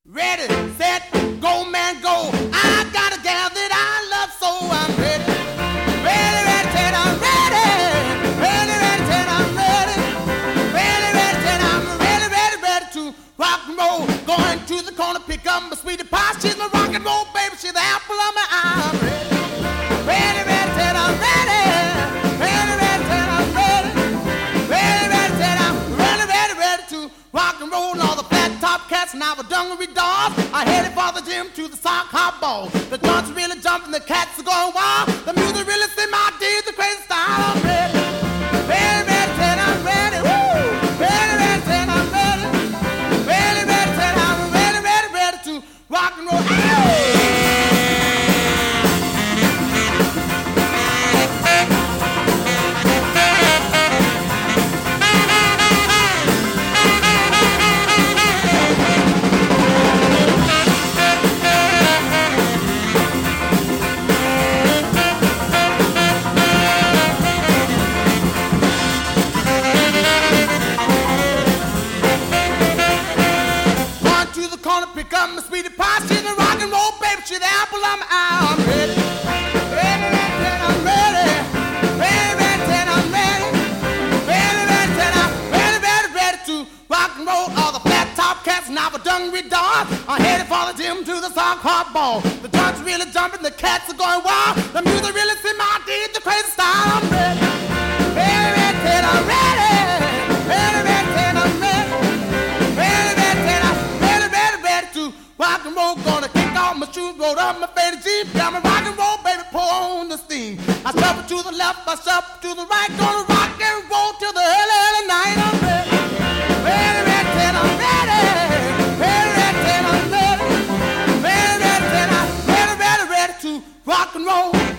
Ready, set, go, man, go. I got a gal that I love, so I'm ready. Ready, ready, set, I'm ready. Ready, ready, set, I'm ready. Ready, ready, set, I'm ready, ready, ready to rock and roll. Going to the corner, pick up my sweetie pie. She's my rock and roll baby, she's the apple of my eye. I'm ready. Ready, ready, set, I'm ready. Ready, ready, set, I'm ready. Ready, ready, set, I'm ready, ready, ready to rock and roll. All the flat top cats and our dungaree dogs are headed for the gym to the sock hop ball. The joints are really jumping, the cats are going wild. The music really sing my deeds, the crazy style. I'm ready. Ready, ready, set, I'm ready. Woo! Ready, ready, set, I'm ready. Ready, ready, set, I'm ready, ready, ready to rock and roll. Pick up my sweetie pie, she's a rock and roll baby, she's the apple of my eye. I'm ready, ready, ready, I'm ready, ready, ready, I'm ready, ready, ready, I'm ready, ready, ready to rock and roll. All the flat top cats and our dungaree dogs are headed for the gym to the sock hop ball. The joints really jumping, the cats are going wild. The music really sing my deeds, the crazy style. I'm ready, ready, ready, I'm ready, ready, ready, I'm ready. Rock and roll, gonna kick off my shoes, roll up my faded Jeep. Got my rock and roll, baby, pour on the steam. I shuffle to the left, I shuffle to the right. Gonna rock and roll till the early, early night. I'm ready, ready, ready, I'm ready. Ready, ready, I'm ready. Ready, ready, I'm ready, ready, ready to rock and roll.